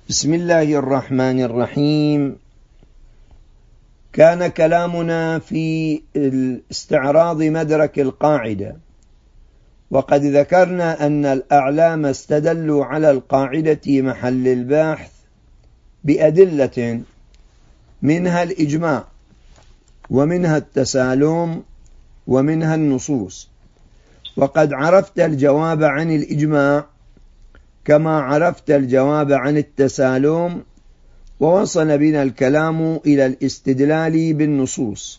بسم الله الرحمن الرحيم. كان كلامنا في استعراض مدرك القاعدة، وقد ذكرنا أن الأعلام استدلوا على القاعدة محل البحث بأدلة، منها الإجماع، ومنها التسالم، ومنها النصوص. وقد عرفت الجواب عن الإجماع كما عرفت الجواب عن التسالم، ووصل بنا الكلام إلى الاستدلال بالنصوص.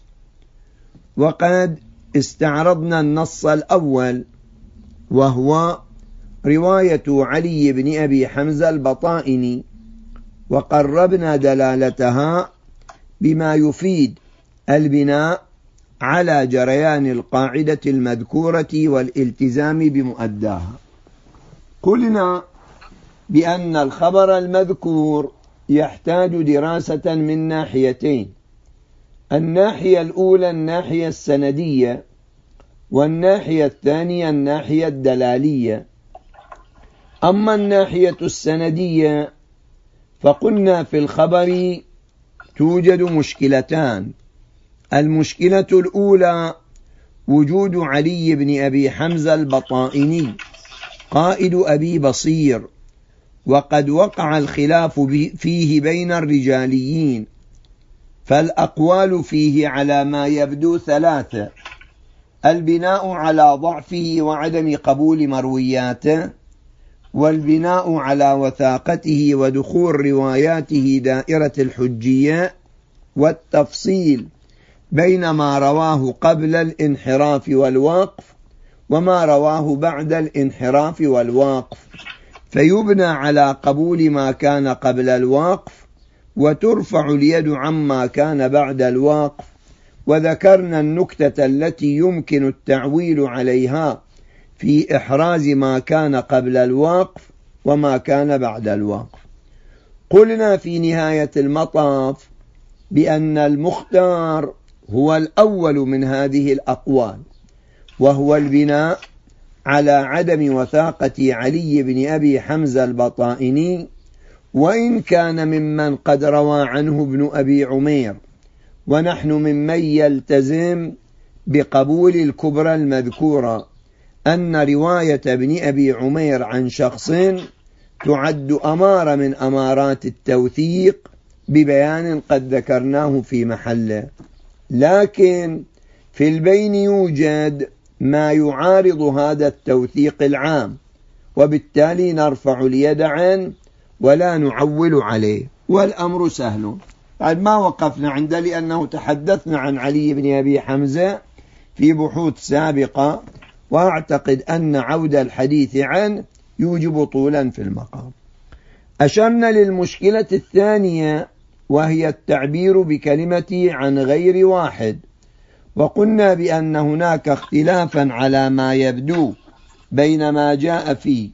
وقد استعرضنا النص الأول، وهو رواية علي بن أبي حمزة البطائني، وقربنا دلالتها بما يفيد البناء على جريان القاعدة المذكورة والالتزام بمؤداها. قلنا بأن الخبر المذكور يحتاج دراسة من ناحيتين: الناحية الأولى الناحية السندية، والناحية الثانية الناحية الدلالية. أما الناحية السندية فقلنا في الخبر توجد مشكلتان. المشكلة الأولى وجود علي بن أبي حمزة البطائني قائد أبي بصير، وقد وقع الخلاف فيه بين الرجاليين، فالأقوال فيه على ما يبدو ثلاثة: البناء على ضعفه وعدم قبول مروياته، والبناء على وثاقته ودخول رواياته دائرة الحجية، والتفصيل بين ما رواه قبل الانحراف والوقف وما رواه بعد الانحراف والوقف، فيبنى على قبول ما كان قبل الوقف وترفع اليد عما كان بعد الوقف. وذكرنا النكتة التي يمكن التعويل عليها في إحراز ما كان قبل الوقف وما كان بعد الوقف. قلنا في نهاية المطاف بأن المختار هو الأول من هذه الأقوال، وهو البناء على عدم وثاقة علي بن أبي حمزة البطائني، وإن كان ممن قد روى عنه ابن أبي عمير، ونحن ممن يلتزم بقبول الكبرى المذكورة، أن رواية ابن أبي عمير عن شخص تعد أمارة من أمارات التوثيق ببيان قد ذكرناه في محله. لكن في البين يوجد ما يعارض هذا التوثيق العام، وبالتالي نرفع اليد عنه ولا نعول عليه، والأمر سهل. بعد ما وقفنا عنده لأنه تحدثنا عن علي بن أبي حمزة في بحوث سابقة، وأعتقد أن عود الحديث عنه يوجب طولا في المقام. أشرنا للمشكلة الثانية، وهي التعبير بكلمة عن غير واحد، وقلنا بأن هناك اختلافا على ما يبدو بين ما جاء في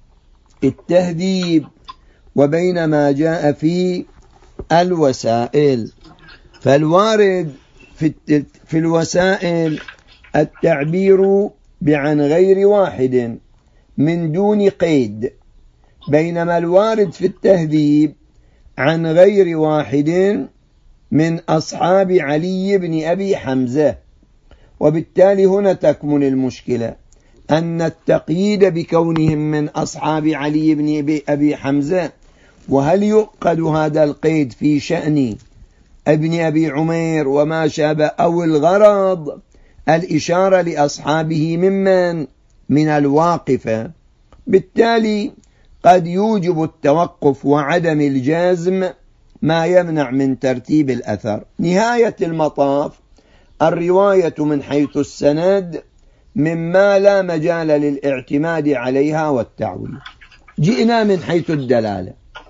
التهذيب وبين ما جاء في الوسائل. فالوارد في الوسائل التعبير بعن غير واحد من دون قيد، بينما الوارد في التهذيب عن غير واحد من أصحاب علي بن أبي حمزة. وبالتالي هنا تكمن المشكلة، أن التقييد بكونهم من أصحاب علي بن أبي حمزة، وهل يؤقد هذا القيد في شأن ابن أبي عمير وما شابه، أو الغرض الإشارة لأصحابه من الواقفة. بالتالي قد يوجب التوقف وعدم الجزم ما يمنع من ترتيب الأثر. نهاية المطاف الرواية من حيث السند مما لا مجال للاعتماد عليها والتعويل. جئنا من حيث الدلالة،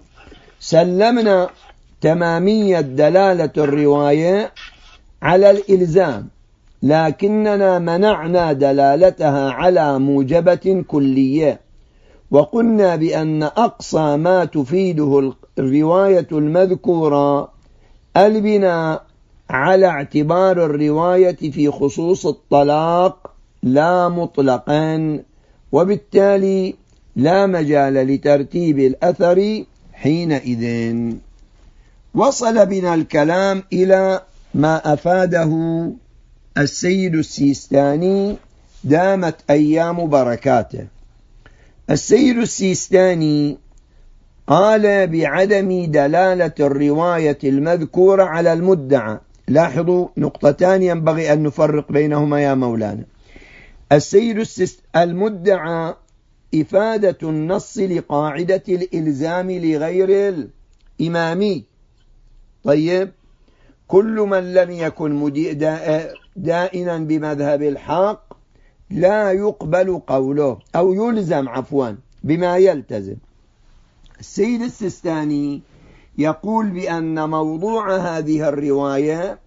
سلمنا تمامية دلالة الرواية على الإلزام، لكننا منعنا دلالتها على موجبة كلية، وقلنا بأن أقصى ما تفيده الرواية المذكورة البناء على اعتبار الرواية في خصوص الطلاق لا مطلقا، وبالتالي لا مجال لترتيب الأثر حينئذ وصل بنا الكلام إلى ما أفاده السيد السيستاني دامت أيام بركاته. السيد السيستاني قال بعدم دلالة الرواية المذكورة على المدعى. لاحظوا نقطتان ينبغي أن نفرق بينهما يا مولانا. السيد المدعى إفادة النص لقاعدة الإلزام لغير الإمامي. طيب، كل من لم يكن دائنا بمذهب الحق لا يقبل قوله أو يلزم بما يلتزم. السيد السيستاني يقول بأن موضوع هذه الرواية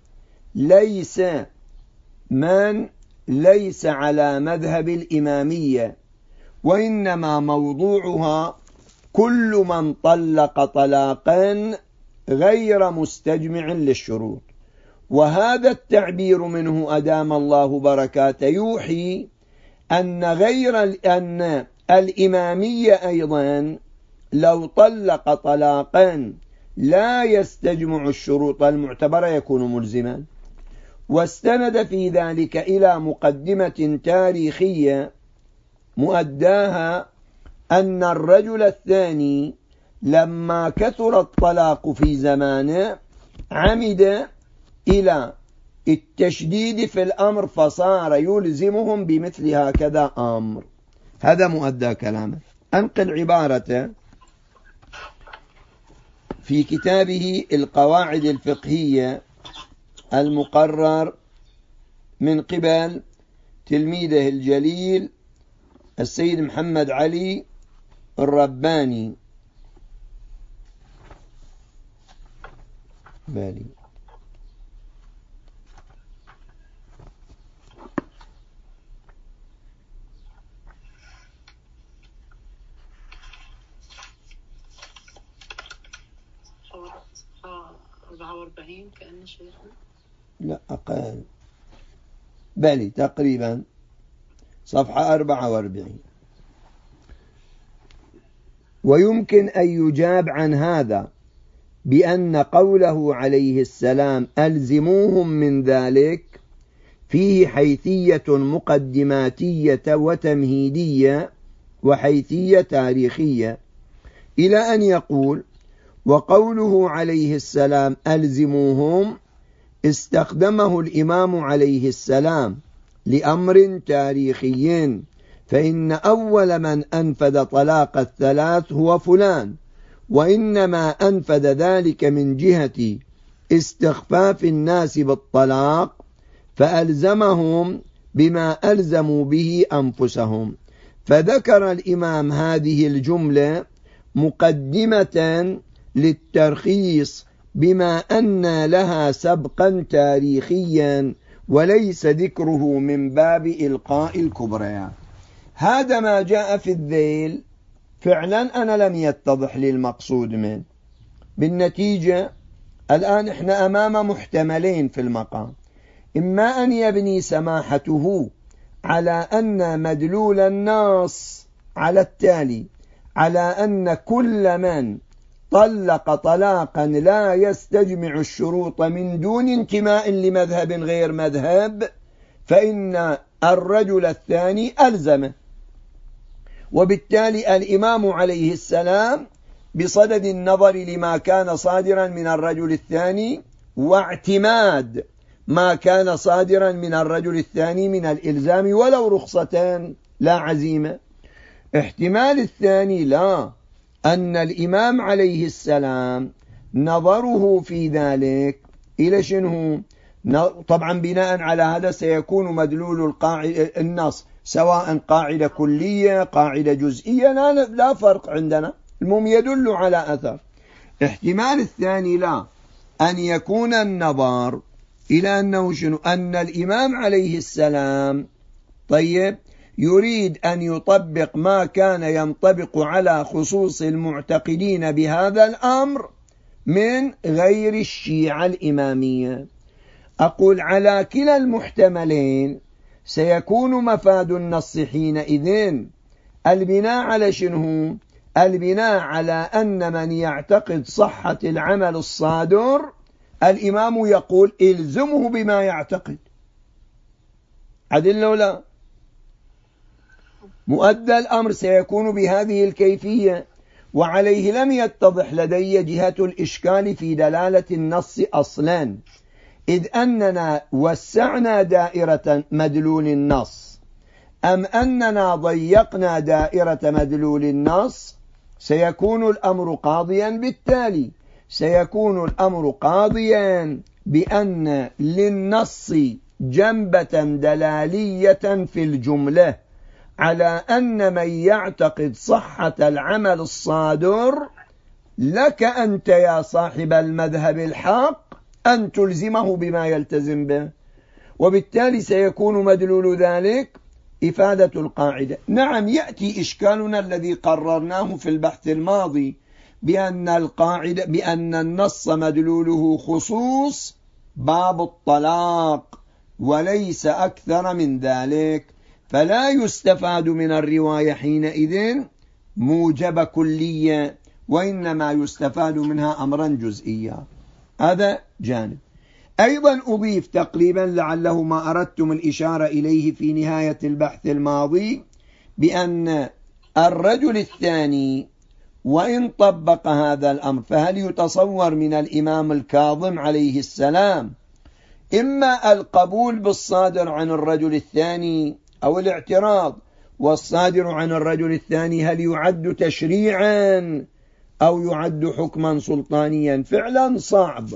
ليس على مذهب الإمامية، وإنما موضوعها كل من طلق طلاقا غير مستجمع للشروط. وهذا التعبير منه أدام الله بركاته يوحي أن أن الإمامية أيضا لو طلق طلاقا لا يستجمع الشروط المعتبرة يكون ملزما. واستند في ذلك إلى مقدمة تاريخية مؤداها أن الرجل الثاني لما كثر الطلاق في زمانه عمد إلى التشديد في الأمر فصار يلزمهم بمثل هكذا أمر. هذا مؤدى كلامه. أنقل عبارته في كتابه القواعد الفقهية المقرر من قبل تلميذه الجليل السيد محمد علي الرباني بالي. صفحة 44 كأن شيخنا، لا أقل، بالي تقريبا صفحة 44. ويمكن أن يجاب عن هذا بأن قوله عليه السلام ألزموهم من ذلك فيه حيثية مقدماتية وتمهيدية وحيثية تاريخية، إلى أن يقول وقوله عليه السلام ألزموهم استخدمه الإمام عليه السلام لأمر تاريخي، فإن أول من أنفذ طلاق الثلاث هو فلان، وإنما أنفذ ذلك من جهة استخفاف الناس بالطلاق فألزمهم بما ألزموا به أنفسهم. فذكر الإمام هذه الجملة مقدمة للترخيص بما أن لها سبقا تاريخيا، وليس ذكره من باب إلقاء الكبريات. هذا ما جاء في الذيل. فعلا أنا لم يتضح لي المقصود منه. بالنتيجة الآن إحنا أمام محتملين في المقام: إما أن يبني سماحته على أن مدلول النص على التالي، على أن كل من طلق طلاقا لا يستجمع الشروط من دون انتماء لمذهب غير مذهب فإن الرجل الثاني ألزمه، وبالتالي الإمام عليه السلام بصدد النظر لما كان صادرا من الرجل الثاني واعتماد ما كان صادرا من الرجل الثاني من الإلزام ولو رخصتان لا عزيمة. احتمال الثاني لا، أن الإمام عليه السلام نظره في ذلك إلى شنو؟ طبعا بناء على هذا سيكون مدلول النص سواء قاعدة كلية قاعدة جزئية لا فرق عندنا، المهم يدل على أثر. احتمال الثاني لا، أن يكون النظر إلى أنه شنو؟ أن الإمام عليه السلام طيب يريد أن يطبق ما كان ينطبق على خصوص المعتقدين بهذا الأمر من غير الشيعة الإمامية. أقول على كلا المحتملين سيكون مفاد النص حينئذ البناء على شنو؟ البناء على أن من يعتقد صحة العمل الصادر الإمام يقول إلزمه بما يعتقد. عدل ولا مؤدى الأمر سيكون بهذه الكيفية، وعليه لم يتضح لدي جهة الإشكال في دلالة النص أصلا، إذ أننا وسعنا دائرة مدلول النص أم أننا ضيقنا دائرة مدلول النص. سيكون الأمر قاضيا، بالتالي سيكون الأمر قاضيا بأن للنص جنبة دلالية في الجملة على أن من يعتقد صحة العمل الصادر لك أنت يا صاحب المذهب الحق أن تلزمه بما يلتزم به، وبالتالي سيكون مدلول ذلك إفادة القاعدة. نعم، يأتي إشكالنا الذي قررناه في البحث الماضي بأن النص مدلوله خصوص باب الطلاق وليس أكثر من ذلك، فلا يستفاد من الرواية حينئذ موجب كلية، وإنما يستفاد منها أمرا جزئيا. هذا جانب. أيضا أضيف تقريبا لعله ما أردتم الإشارة إليه في نهاية البحث الماضي، بأن الرجل الثاني وإن طبق هذا الأمر فهل يتصور من الإمام الكاظم عليه السلام إما القبول بالصادر عن الرجل الثاني أو الاعتراض، والصادر عن الرجل الثاني هل يعد تشريعا أو يعد حكما سلطانيا؟ فعلا صعب.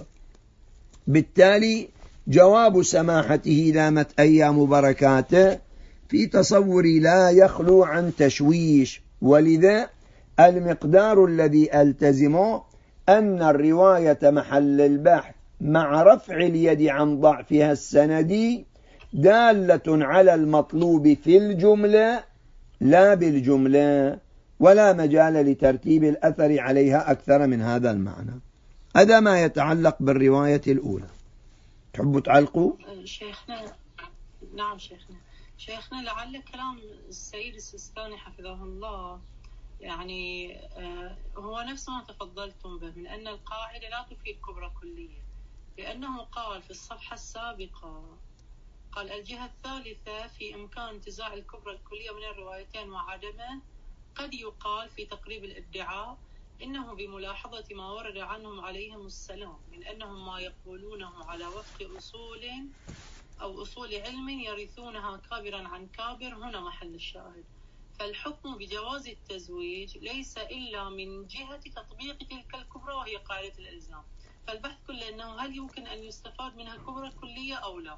بالتالي جواب سماحته دامت أيام بركاته في تصوري لا يخلو عن تشويش، ولذا المقدار الذي ألتزمه أن الرواية محل البحث مع رفع اليد عن ضعفها السندي دالة على المطلوب في الجملة لا بالجملة، ولا مجال لترتيب الأثر عليها أكثر من هذا المعنى. هذا ما يتعلق بالرواية الأولى. تحبوا تعلقوا؟ شيخنا. نعم شيخنا لعل كلام السيد السيستاني حفظه الله يعني هو نفس ما تفضلتم به من أن القاعدة لا تفيد كبرى كلية، لأنه قال في الصفحة السابقة، قال الجهة الثالثة في إمكان انتزاع الكبرى الكلية من الروايتين وعدمه. قد يقال في تقريب الادعاء إنه بملاحظة ما ورد عنهم عليهم السلام من أنهم ما يقولونه على وفق أصول أو أصول علم يرثونها كابرا عن كابر، هنا محل الشاهد. فالحكم بجواز التزويج ليس إلا من جهة تطبيق تلك الكبرى وهي قاعدة الإلزام. فالبحث كله أنه هل يمكن أن يستفاد منها كبرى كلية أو لا،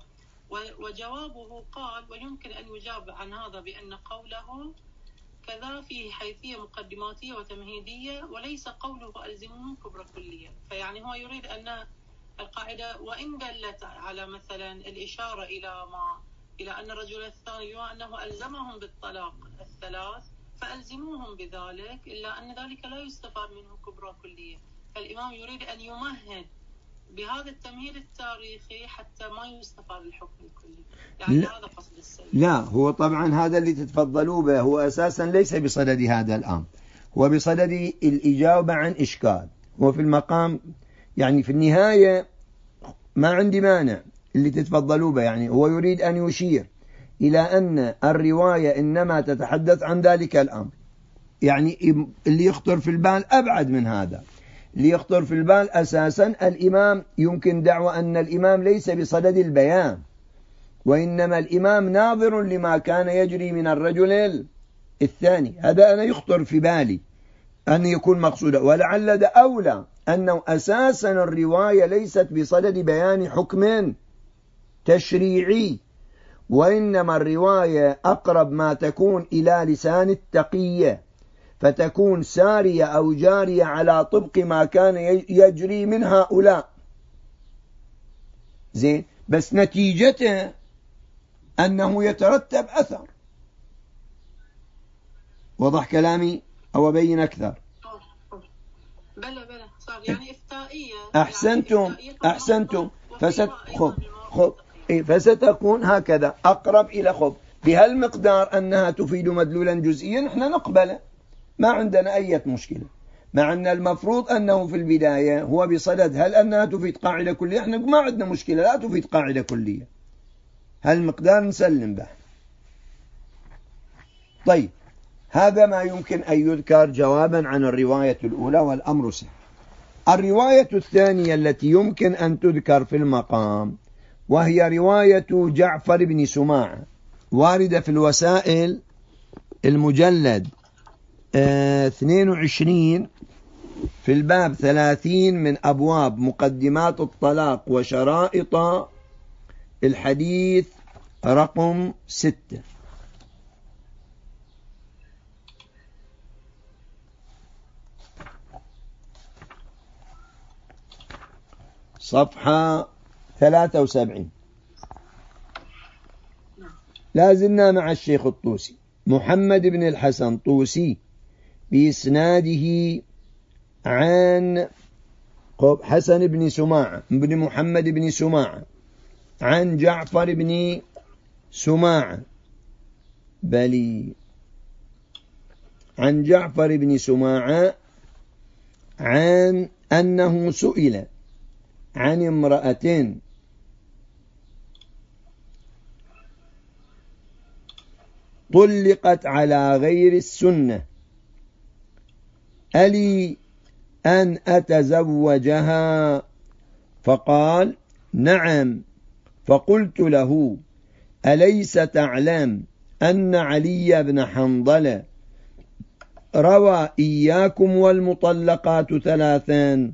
وجوابه قال ويمكن أن يجاب عن هذا بأن قوله كذا فيه حيثية مقدماتية وتمهيدية وليس قوله ألزمهم كبرى كلية. فيعني هو يريد أن القاعدة وإن دلت على مثلا الإشارة إلى أن الرجل الثاني أنه ألزمهم بالطلاق الثلاث فألزموهم بذلك، إلا أن ذلك لا يستفاد منه كبرى كلية. فالإمام يريد أن يمهد بهذا التمهيد التاريخي حتى ما يستفاد الحكم الكلي، يعني هذا قصد السيد. لا، هو طبعا هذا اللي تتفضلوا به هو أساسا ليس بصدد هذا الأمر، هو بصدد الإجابة عن إشكال. هو في المقام يعني في النهاية ما عندي مانع اللي تتفضلوا به، يعني هو يريد أن يشير إلى أن الرواية إنما تتحدث عن ذلك الأمر. يعني اللي يخطر في البال أبعد من هذا، اللي يخطر في البال أساسا الإمام يمكن دعوة أن الإمام ليس بصدد البيان، وإنما الإمام ناظر لما كان يجري من الرجل الثاني. هذا أنا يخطر في بالي أن يكون مقصودا، ولعل ده أولى أنه أساسا الرواية ليست بصدد بيان حكم تشريعي، وإنما الرواية أقرب ما تكون إلى لسان التقية، فتكون سارية أو جارية على طبق ما كان يجري من هؤلاء. زين، بس نتيجته أنه يترتب أثر. وضح كلامي أو أبين أكثر؟ بلى صار يعني إفتائية. أحسنتم. فستكون هكذا أقرب إلى خب بهالمقدار أنها تفيد مدلولا جزئيا، نحن نقبله. ما عندنا أي مشكلة، مع أن المفروض أنه في البداية هو بصدد هل أنها تفيد قاعدة كلية. احنا ما عندنا مشكلة، لا تفيد قاعدة كلية، هالمقدار نسلم به. طيب، هذا ما يمكن أن يذكر جوابا عن الرواية الأولى، والأمر سهل. الرواية الثانية التي يمكن أن تذكر في المقام وهي رواية جعفر بن سماعة، واردة في الوسائل المجلد 22 في الباب 30 من أبواب مقدمات الطلاق وشرائط الحديث رقم 6. صفحة 73. لازلنا مع الشيخ الطوسي محمد بن الحسن طوسي بإسناده عن حسن بن سماعة بن محمد بن سماعة عن جعفر بن سماعة عن جعفر بن سماعة عن أنه سئل عن امرأة طلقت على غير السنة ألي أن أتزوجها؟ فقال نعم. فقلت له أليس تعلم أن علي بن حنظلة روى إياكم والمطلقات 3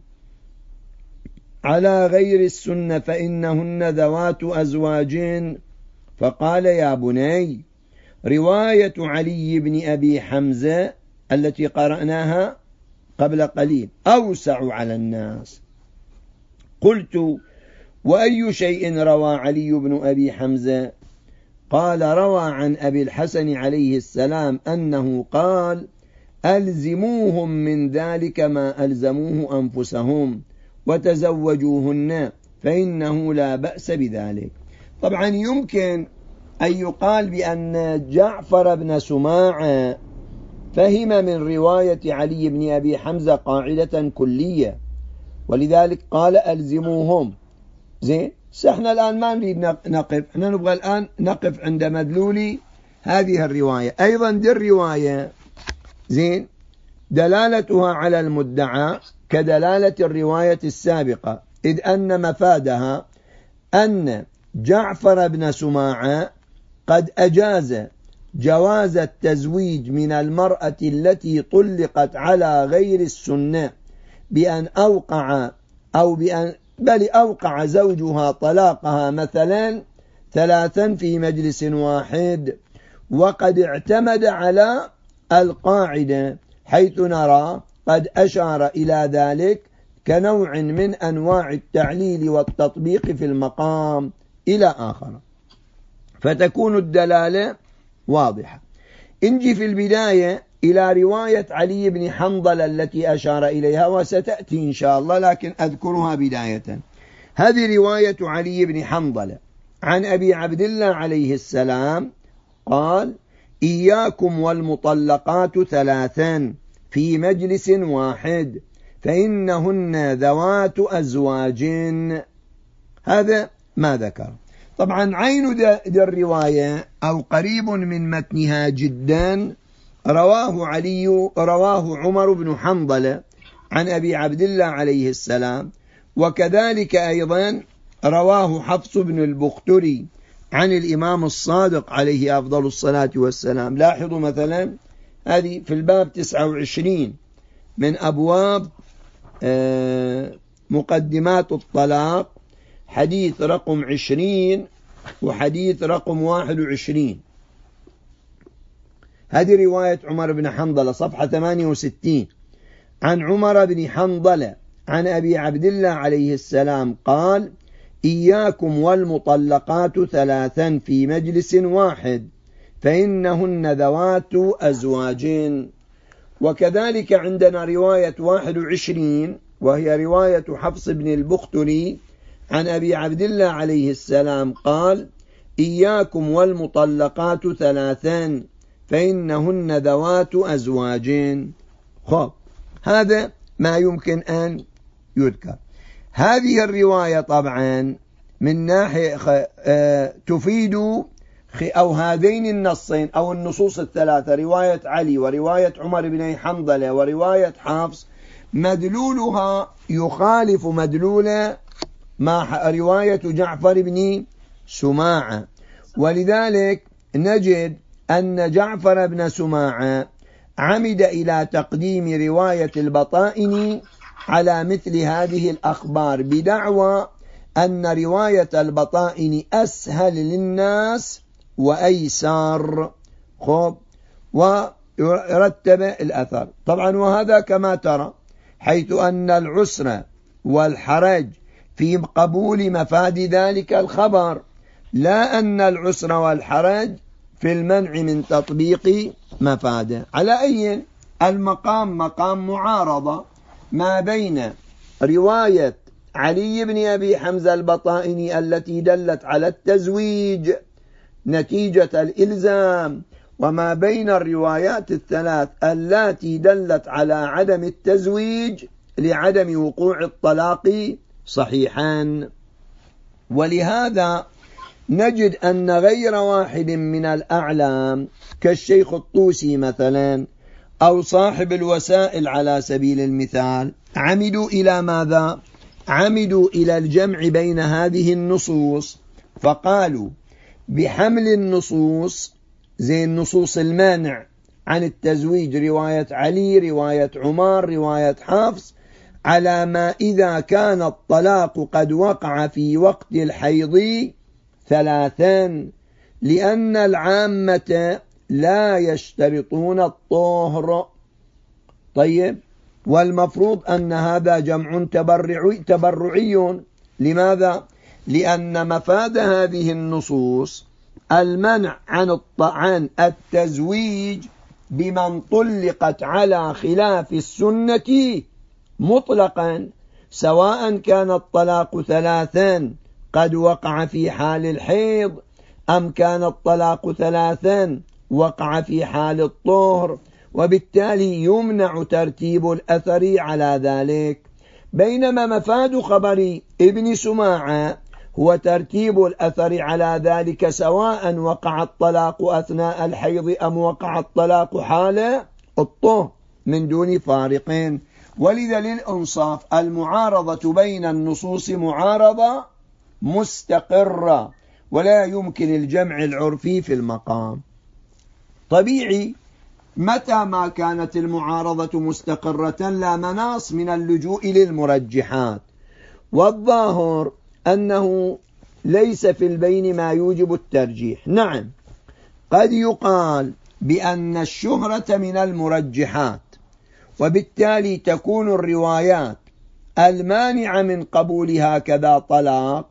على غير السنة فإنهن ذوات أزواج؟ فقال يا بني، رواية علي بن أبي حمزة التي قرأناها قبل قليل أوسع على الناس. قلت وأي شيء روى علي بن أبي حمزة؟ قال روى عن أبي الحسن عليه السلام أنه قال ألزموهم من ذلك ما ألزموه أنفسهم وتزوجوهن فإنه لا بأس بذلك. طبعا يمكن أن يقال بأن جعفر بن سماعة فهم من رواية علي بن أبي حمزة قاعدة كلية، ولذلك قال ألزموهم. زين، احنا الآن ما نريد نقف، احنا نبغى الآن نقف عند مدلول هذه الرواية. أيضا دي الرواية زين دلالتها على المدعى كدلالة الرواية السابقة، إذ أن مفادها أن جعفر بن سماعة قد أجاز جواز التزويج من المرأة التي طلقت على غير السنة بأن أوقع أوقع زوجها طلاقها مثلا 3 في مجلس واحد، وقد اعتمد على القاعدة حيث نرى قد أشار إلى ذلك كنوع من أنواع التعليل والتطبيق في المقام إلى آخر، فتكون الدلالة واضحة. انجي في البداية إلى رواية علي بن حنظلة التي أشار إليها وستأتي إن شاء الله، لكن أذكرها بداية. هذه رواية علي بن حنظلة عن أبي عبد الله عليه السلام قال إياكم والمطلقات 3 في مجلس واحد فإنهن ذوات أزواج. هذا ما ذكر. طبعا عين دي الرواية أو قريب من متنها جدا رواه عمر بن حنظلة عن أبي عبد الله عليه السلام، وكذلك أيضا رواه حفص بن البختري عن الإمام الصادق عليه أفضل الصلاة والسلام. لاحظوا مثلا هذه في الباب 29 من أبواب مقدمات الطلاق، حديث رقم 20 وحديث رقم 21. هذه رواية عمر بن حنظلة صفحة 68 عن عمر بن حنظلة عن أبي عبد الله عليه السلام قال إياكم والمطلقات 3 في مجلس واحد فإنهن ذوات أزواج. وكذلك عندنا رواية 21 وهي رواية حفص بن البختري عن أبي عبد الله عليه السلام قال إياكم والمطلقات 3 فإنهن ذوات أزواج. خب هذا ما يمكن أن يذكر. هذه الرواية طبعا من ناحية تفيد أو هذين النصين أو النصوص الثلاثة، رواية علي ورواية عمر بن حنظلة ورواية حفص، مدلولها يخالف مدلول ما رواية جعفر بن سماعة. ولذلك نجد أن جعفر بن سماعة عمد إلى تقديم رواية البطائن على مثل هذه الأخبار بدعوى أن رواية البطائن أسهل للناس وأيسر. خب ورتب الأثر طبعا، وهذا كما ترى، حيث أن العسر والحرج في قبول مفاد ذلك الخبر، لا أن العسر والحرج في المنع من تطبيق مفاده. على أي المقام مقام معارضة ما بين رواية علي بن أبي حمزة البطائني التي دلت على التزويج نتيجة الإلزام، وما بين الروايات الثلاث التي دلت على عدم التزويج لعدم وقوع الطلاق صحيحا. ولهذا نجد أن غير واحد من الأعلام كالشيخ الطوسي مثلا أو صاحب الوسائل على سبيل المثال عمدوا إلى ماذا؟ عمدوا إلى الجمع بين هذه النصوص، فقالوا بحمل النصوص زي النصوص المانع عن التزويج، رواية علي، رواية عمر، رواية حفص، على ما إذا كان الطلاق قد وقع في وقت الحيض ثلاثا، لأن العامة لا يشترطون الطهر. طيب، والمفروض أن هذا جمع تبرعي. لماذا؟ لأن مفاد هذه النصوص المنع عن التزويج بمن طلقت على خلاف السنة مطلقا، سواء كان الطلاق ثلاثا قد وقع في حال الحيض أم كان الطلاق ثلاثا وقع في حال الطهر، وبالتالي يمنع ترتيب الأثر على ذلك. بينما مفاد خبر ابن سماعة هو ترتيب الأثر على ذلك سواء وقع الطلاق أثناء الحيض أم وقع الطلاق حال الطهر من دون فارقين. ولذا للإنصاف المعارضة بين النصوص معارضة مستقرة، ولا يمكن الجمع العرفي في المقام. طبيعي متى ما كانت المعارضة مستقرة لا مناص من اللجوء للمرجحات، والظاهر أنه ليس في البين ما يوجب الترجيح. نعم، قد يقال بأن الشهرة من المرجحات، وبالتالي تكون الروايات المانعة من قبول هكذا طلاق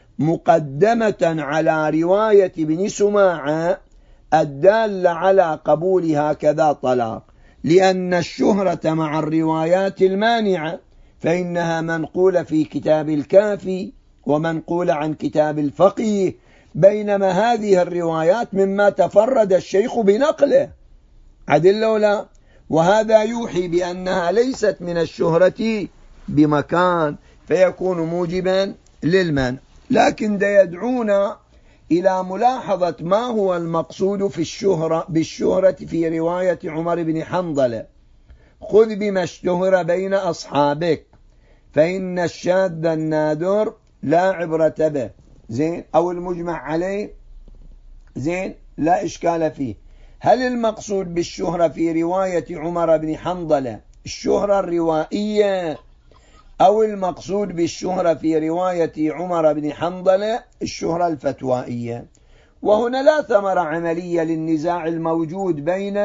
مقدمة على رواية ابن سماعة الدالة على قبول هكذا طلاق، لأن الشهرة مع الروايات المانعة فإنها منقولة في كتاب الكافي ومنقولة عن كتاب الفقيه، بينما هذه الروايات مما تفرد الشيخ بنقله عدل ولا، وهذا يوحي بأنها ليست من الشهرة بمكان فيكون موجبا للمنع. لكن ده يدعونا إلى ملاحظة ما هو المقصود بالشهرة في رواية عمر بن حنظلة: خذ بما اشتهر بين أصحابك فإن الشاذ النادر لا عبرة به، زين، أو المجمع عليه، زين، لا إشكال فيه. هل المقصود بالشهرة في رواية عمر بن حنظلة الشهرة الروائية، أو المقصود بالشهرة في رواية عمر بن حنظلة الشهرة الفتوائية؟ وهنا لا ثمرة عملية للنزاع الموجود بين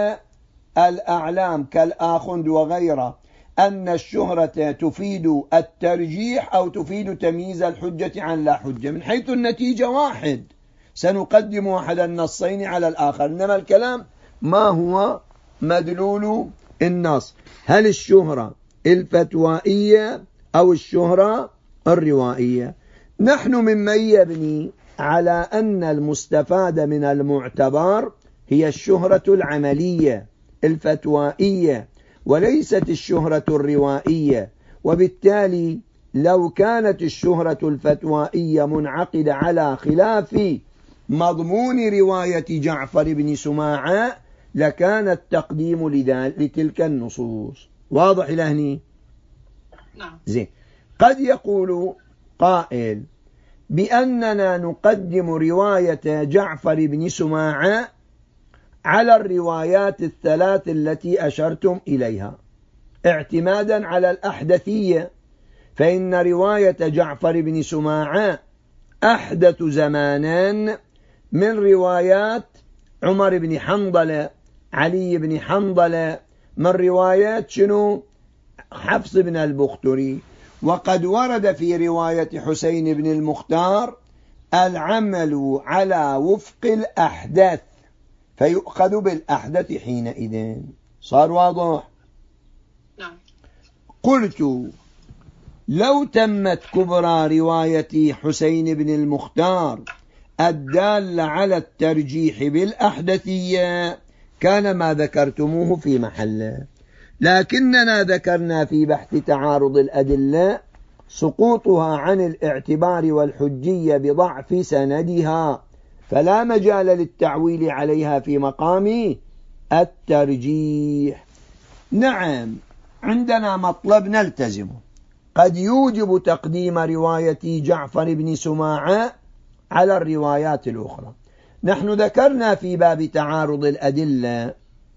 الأعلام كالآخند وغيره، أن الشهرة تفيد الترجيح أو تفيد تمييز الحجة عن لا حجة. من حيث النتيجة واحد، سنقدم أحد النصين على الآخر، إنما الكلام ما هو مدلول النص، هل الشهرة الفتوائية أو الشهرة الروائية؟ نحن ممن يبني على أن المستفاد من المعتبر هي الشهرة العملية الفتوائية وليست الشهرة الروائية. وبالتالي لو كانت الشهرة الفتوائية منعقدة على خلاف مضمون رواية جعفر بن سماعة لكان التقديم لتلك النصوص. واضح إلى هنا؟ نعم. زين. قد يقول قائل بأننا نقدم رواية جعفر بن سماعة على الروايات الثلاث التي أشرتم إليها اعتمادا على الأحدثية، فإن رواية جعفر بن سماعة أحدث زمانا من روايات عمر بن حنظلة، علي بن حنظلة، من روايات حفص بن البختري. وقد ورد في رواية حسين بن المختار العمل على وفق الأحدث فيؤخذ بالأحدث حينئذ. صار واضح؟ نعم. قلت لو تمت كبرى رواية حسين بن المختار الدالة على الترجيح بالأحدثية كان ما ذكرتموه في محله، لكننا ذكرنا في بحث تعارض الأدلة سقوطها عن الاعتبار والحجية بضعف سندها، فلا مجال للتعويل عليها في مقام الترجيح. نعم، عندنا مطلب نلتزمه قد يوجب تقديم رواية جعفر بن سماعة على الروايات الأخرى. نحن ذكرنا في باب تعارض الأدلة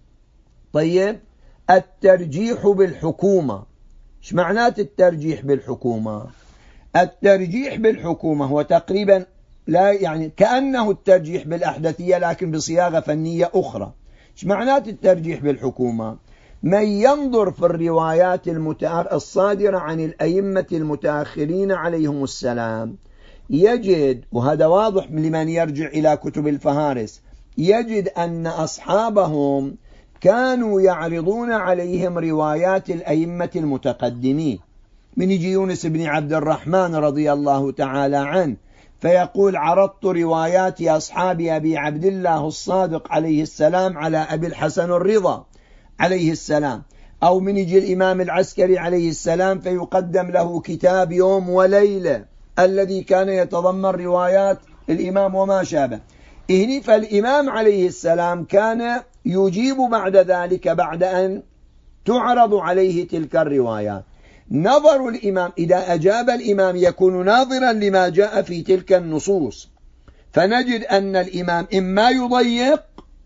طيب الترجيح بالحكومة. ايش معنات الترجيح بالحكومة؟ الترجيح بالحكومة هو تقريبا لا يعني كأنه الترجيح بالأحدثية لكن بصياغة فنية أخرى. ايش معنات الترجيح بالحكومة؟ من ينظر في الروايات الصادرة عن الأئمة المتأخرين عليهم السلام يجد، وهذا واضح لمن يرجع إلى كتب الفهارس، يجد أن أصحابهم كانوا يعرضون عليهم روايات الأئمة المتقدمين. من يجي يونس بن عبد الرحمن رضي الله تعالى عنه فيقول عرضت روايات أصحاب أبي عبد الله الصادق عليه السلام على أبي الحسن الرضا عليه السلام. أو من يجي الإمام العسكري عليه السلام فيقدم له كتاب يوم وليلة الذي كان يتضمن روايات الإمام وما شابه. فالإمام عليه السلام كان يجيب بعد ذلك بعد أن تعرض عليه تلك الروايات. نظر الإمام إذا أجاب الإمام يكون ناظرا لما جاء في تلك النصوص، فنجد أن الإمام إما يضيق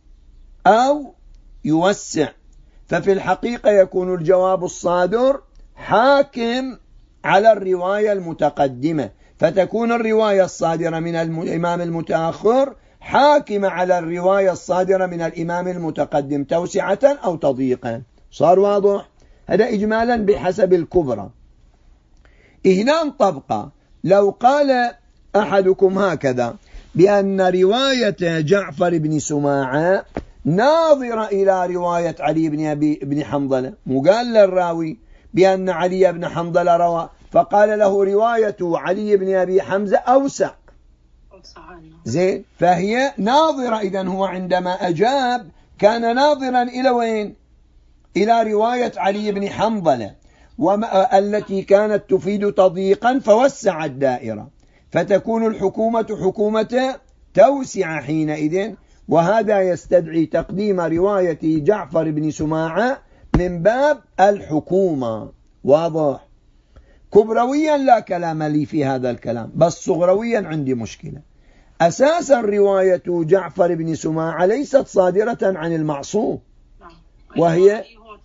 أو يوسع، ففي الحقيقة يكون الجواب الصادر حاكم على الرواية المتقدمة، فتكون الرواية الصادرة من الإمام المتأخر حاكمة على الرواية الصادرة من الإمام المتقدم توسعة أو تضييقا. صار واضح؟ هذا إجمالا بحسب الكبرى. هنا انطبق لو قال أحدكم هكذا بأن رواية جعفر بن سماعة ناظرة إلى رواية علي بن حنظلة، مقال للراوي بأن علي بن حنظلة روى فقال له رواية علي بن أبي حمزة أوسع زين، فهي ناظرة. إذن هو عندما أجاب كان ناظرا إلى وين؟ إلى رواية علي بن حنظلة التي كانت تفيد تضييقا فوسع الدائرة، فتكون الحكومة حكومة توسع حينئذ، وهذا يستدعي تقديم رواية جعفر بن سماعة من باب الحكومة. واضح؟ كبرويا لا كلام لي في هذا الكلام، بس صغرويا عندي مشكلة. أساسا رواية جعفر بن سماعة ليست صادرة عن المعصوم، وهي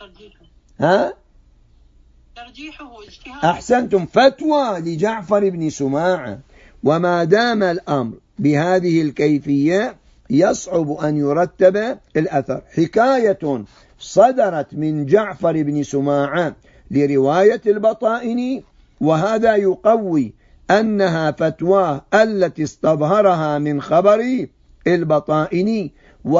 أحسنتم فتوى لجعفر بن سماعة. وما دام الأمر بهذه الكيفية يصعب أن يرتب الأثر. حكاية صدرت من جعفر بن سماعة لرواية البطائني، وهذا يقوي أنها فتواه التي استظهرها من خبر البطائني،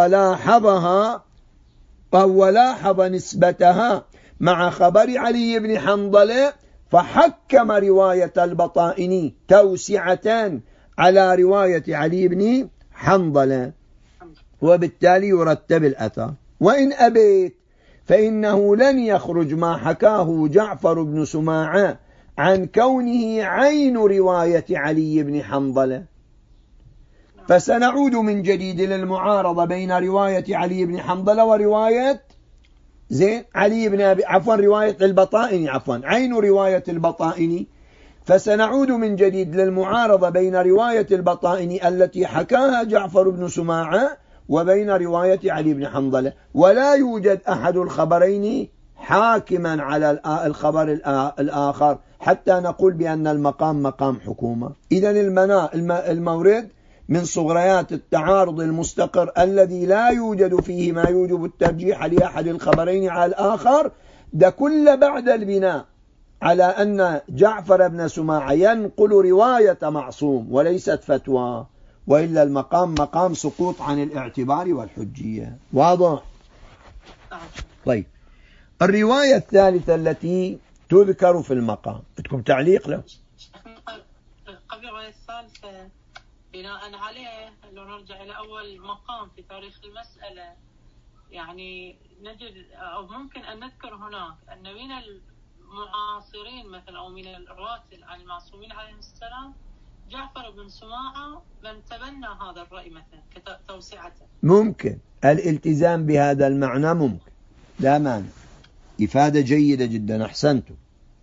ولاحظ نسبتها مع خبر علي بن حنظلة، فحكم رواية البطائني توسعة على رواية علي بن حنظلة. وبالتالي يرتب الأثر. وإن أبيت فإنه لن يخرج ما حكاه جعفر بن سماعة عن كونه عين رواية علي بن حنظلة. فسنعود من جديد للمعارضة بين رواية علي بن حنظلة ورواية علي بن رواية البطائني عين رواية البطائني. فسنعود من جديد للمعارضة بين رواية البطائني التي حكاها جعفر بن سماعة وبين رواية علي بن حنظلة، ولا يوجد أحد الخبرين حاكما على الخبر الآخر حتى نقول بأن المقام مقام حكومة. إذن المورد من صغريات التعارض المستقر الذي لا يوجد فيه ما يوجب الترجيح لأحد الخبرين على الآخر، ده كل بعد البناء على أن جعفر بن سماعة ينقل رواية معصوم وليست فتوى، وإلا المقام مقام سقوط عن الاعتبار والحجية. واضح؟ طيب، الرواية الثالثة التي تذكر في المقام، بدكم تعليق له؟ قبل الرواية الثالثة بناء عليه لو نرجع إلى أول مقام في تاريخ المسألة، يعني نجد أو ممكن أن نذكر هناك أن من المعاصرين مثلا أو من الرواة عن المعصومين عليهم السلام جعفر بن سماعة من تبنى هذا الرأي مثلا كتوسعته. ممكن الالتزام بهذا المعنى، ممكن، لا مانع، إفادة جيدة جدا، أحسنتم.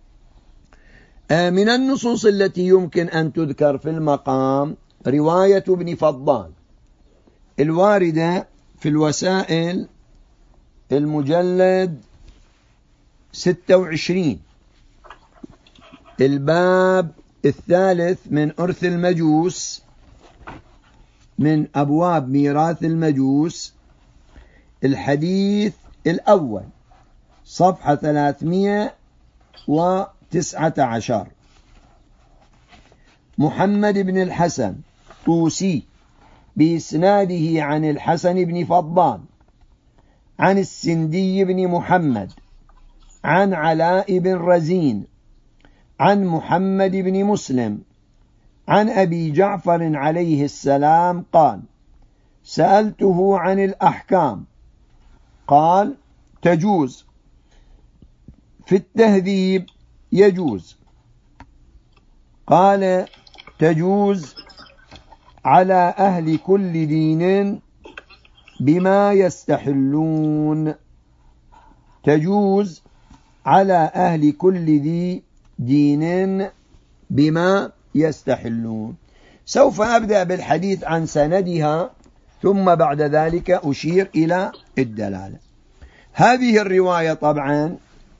من النصوص التي يمكن أن تذكر في المقام رواية ابن فضال الواردة في الوسائل المجلد 26 الباب الثالث من إرث المجوس، من أبواب ميراث المجوس، الحديث الأول صفحة 319. محمد بن الحسن طوسي بإسناده عن الحسن بن فضال عن السندي بن محمد عن علاء بن رزين عن محمد بن مسلم عن أبي جعفر عليه السلام قال: سألته عن الأحكام قال: تجوز في التهذيب، يجوز. قال: تجوز على أهل كل دين بما يستحلون، تجوز على أهل كل ذي دين بما يستحلون. سوف أبدأ بالحديث عن سندها ثم بعد ذلك أشير إلى الدلالة. هذه الرواية طبعا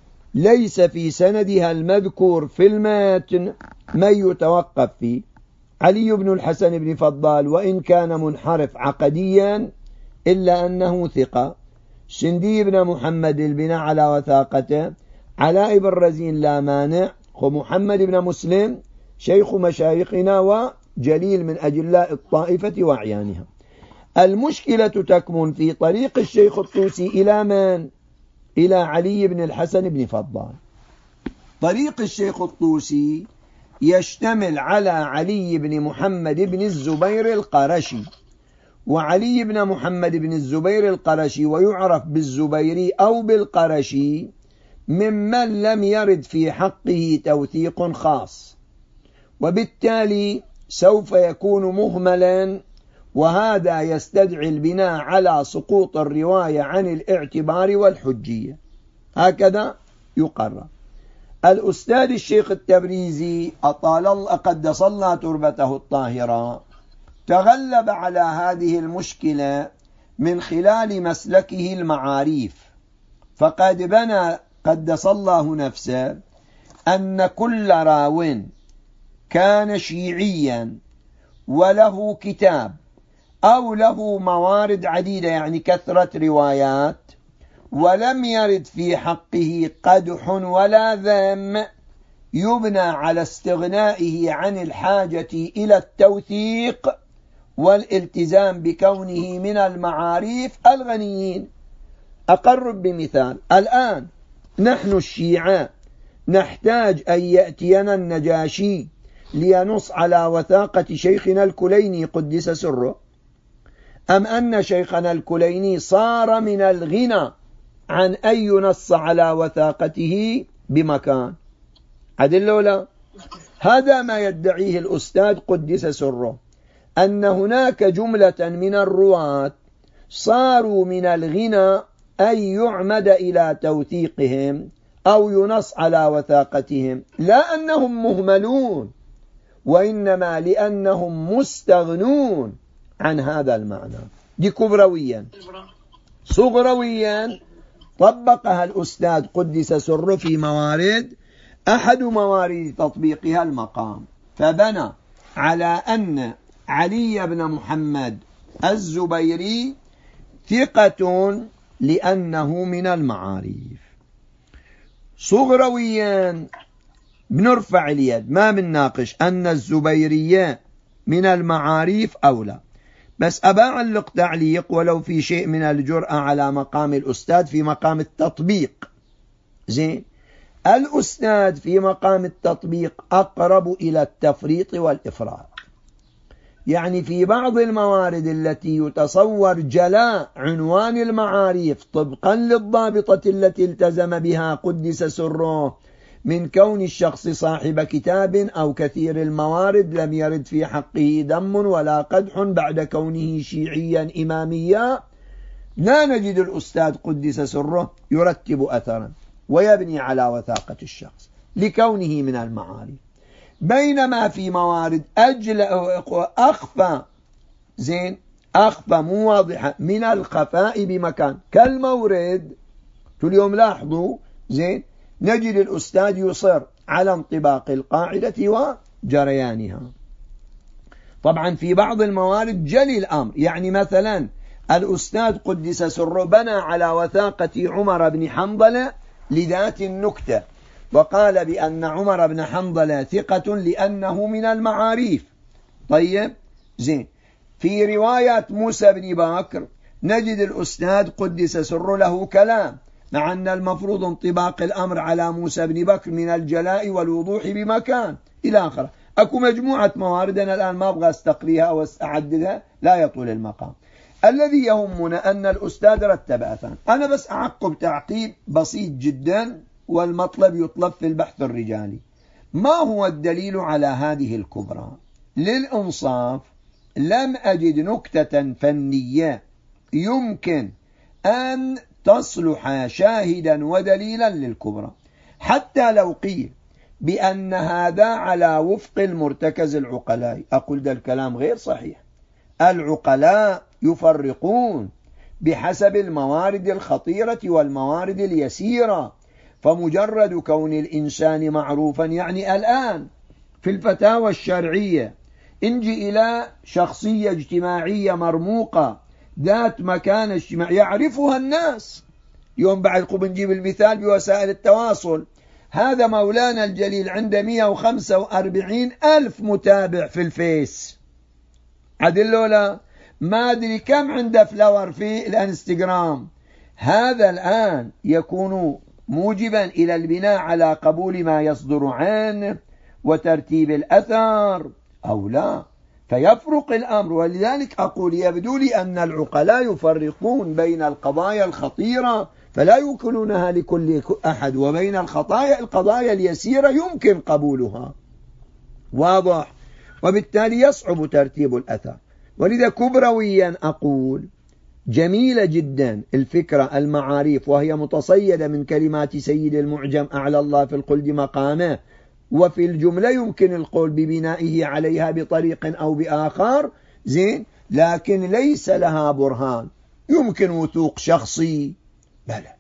ليس في سندها المذكور في المتن من يتوقف فيه. علي بن الحسن بن فضال وإن كان منحرف عقديا إلا أنه ثقة. السندي بن محمد البناء على وثاقته. علاء بن رزين لا مانع. ومحمد بن مسلم شيخ مشايخنا وجليل من أجلاء الطائفة وأعيانها. المشكلة تكمن في طريق الشيخ الطوسي إلى من؟ إلى علي بن الحسن بن فضال. طريق الشيخ الطوسي يشتمل على علي بن محمد بن الزبير القرشي، وعلي بن محمد بن الزبير القرشي ويعرف بالزبيري أو بالقرشي ممن لم يرد في حقه توثيق خاص، وبالتالي سوف يكون مهملا، وهذا يستدعي البناء على سقوط الرواية عن الاعتبار والحجية. هكذا يقرر. الأستاذ الشيخ التبريزي أطال الله قدس الله تربته الطاهرة تغلب على هذه المشكلة من خلال مسلكه المعاريف، فقد بنى قدس الله نفسه أن كل راو كان شيعيا وله كتاب أو له موارد عديدة، يعني كثرة روايات، ولم يرد في حقه قدح ولا ذم، يبنى على استغنائه عن الحاجة إلى التوثيق والالتزام بكونه من المعاريف الغنيين. أقرب بمثال: الآن نحن الشيعة نحتاج أن يأتينا النجاشي لينص على وثاقة شيخنا الكليني قدس سره أم أن شيخنا الكليني صار من الغنى عن أن ينص على وثاقته بمكان؟ عدل ولا؟ هذا ما يدعيه الأستاذ قدس سره، أن هناك جملة من الرواة صاروا من الغنى أن يعمد إلى توثيقهم أو ينص على وثاقتهم، لا أنهم مهملون، وإنما لأنهم مستغنون عن هذا المعنى. دي كبرويا. صغرويا طبقها الأستاذ قدس سره في موارد، أحد موارد تطبيقها المقام، فبنى على أن علي بن محمد الزبيري ثقة لأنه من المعاريف. صغرويا بنرفع اليد، ما بنناقش أن الزبيرية من المعاريف أو لا، بس أبعلق تعليق ولو في شيء من الجرأة على مقام الأستاذ في مقام التطبيق. زين، الأستاذ في مقام التطبيق أقرب إلى التفريط والإفراط. يعني في بعض الموارد التي يتصور جلاء عنوان المعاريف طبقا للضابطة التي التزم بها قدس سره من كون الشخص صاحب كتاب أو كثير الموارد لم يرد في حقه ذم ولا قدح بعد كونه شيعيا إماميا، لا نجد الأستاذ قدس سره يرتب أثرا ويبني على وثاقة الشخص لكونه من المعارف، بينما في موارد أخفى، زين، أخفى مو واضحة من الخفاء بمكان كالمورد. اليوم لاحظوا، زين، نجد الأستاذ يصر على انطباق القاعدة وجريانها. طبعا في بعض الموارد جلي الأمر، يعني مثلا الأستاذ قدس سره بنى على وثاقة عمر بن حنظلة لذات النكتة، وقال بأن عمر بن حنظلة ثقة لأنه من المعاريف. طيب، زين، في رواية موسى بن بكر نجد الأستاذ قدس سره له كلام، مع أن المفروض انطباق الأمر على موسى بن بكر من الجلاء والوضوح بمكان إلى آخره. أكو مجموعة موارد أنا الآن ما أبغى أستقريها أو أعددها، لا يطول المقام. الذي يهمنا أن الأستاذ رتب أثان. أنا بس أعقب تعقيب بسيط جدا، والمطلب يطلب في البحث الرجالي. ما هو الدليل على هذه الكبرى؟ للإنصاف لم أجد نكتة فنية يمكن أن تصلح شاهدا ودليلا للكبرى، حتى لو قيل بأن هذا على وفق المرتكز العقلاء. أقول ده الكلام غير صحيح. العقلاء يفرقون بحسب الموارد الخطيرة والموارد اليسيرة، فمجرد كون الإنسان معروفا، يعني الآن في الفتاوى الشرعية انجي إلى شخصية اجتماعية مرموقة ذات مكانة اجتماعية يعرفها الناس. يوم بعد نجيب المثال بوسائل التواصل، هذا مولانا الجليل عنده 145 ألف متابع في الفيس، عدل ولا ما أدري كم عنده فلاور في الانستغرام. هذا الآن يكون موجبا إلى البناء على قبول ما يصدر عنه وترتيب الأثر أو لا، فيفرق الأمر. ولذلك أقول يبدو لي أن العقلاء يفرقون بين القضايا الخطيرة فلا يوكلونها لكل أحد، وبين القضايا اليسيرة يمكن قبولها. واضح؟ وبالتالي يصعب ترتيب الأثر. ولذا كبرويا أقول جميلة جدا الفكرة المعاريف، وهي متصيدة من كلمات سيد المعجم أعلى الله في الخلد مقامه، وفي الجملة يمكن القول ببنائه عليها بطريق أو بآخر، زين، لكن ليس لها برهان. يمكن وثوق شخصي، بلى،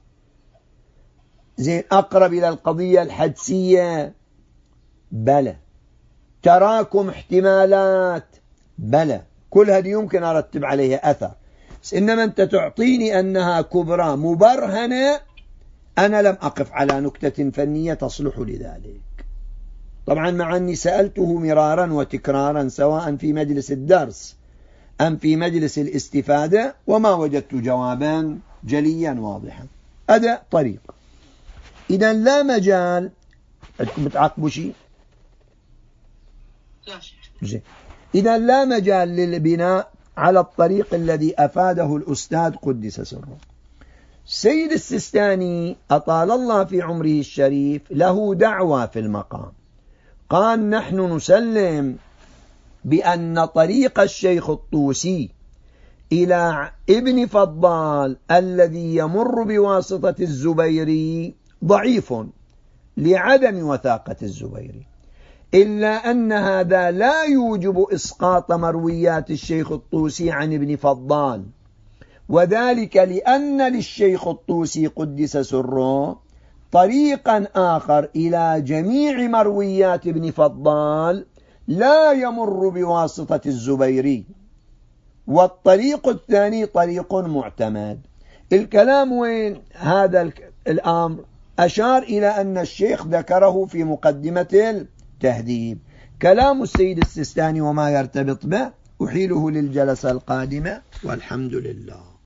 زين، أقرب إلى القضية الحدسية، بلى، تراكم احتمالات، بلى، كل هذه يمكن أرتب عليها أثر. إنما أنت تعطيني أنها كبرى مبرهنة، أنا لم أقف على نكتة فنية تصلح لذلك. طبعا مع أني سألته مرارا وتكرارا سواء في مجلس الدرس أم في مجلس الاستفادة، وما وجدت جوابا جليا واضحا. هذا طريق. إذا لا مجال. بتعقبوا شيء؟ لا شيخ. إذا لا مجال للبناء على الطريق الذي أفاده الأستاذ قدس سره. سيد السيستاني أطال الله في عمره الشريف له دعوة في المقام، قال نحن نسلم بأن طريق الشيخ الطوسي إلى ابن فضال الذي يمر بواسطة الزبيري ضعيف لعدم وثاقة الزبيري، إلا أن هذا لا يوجب إسقاط مرويات الشيخ الطوسي عن ابن فضال، وذلك لأن للشيخ الطوسي قدس سره طريقا آخر إلى جميع مرويات ابن فضال لا يمر بواسطة الزبيري، والطريق الثاني طريق معتمد. الكلام وين؟ هذا الأمر أشار إلى أن الشيخ ذكره في مقدمة التهذيب. كلام السيد السيستاني وما يرتبط به أحيله للجلسة القادمة، والحمد لله.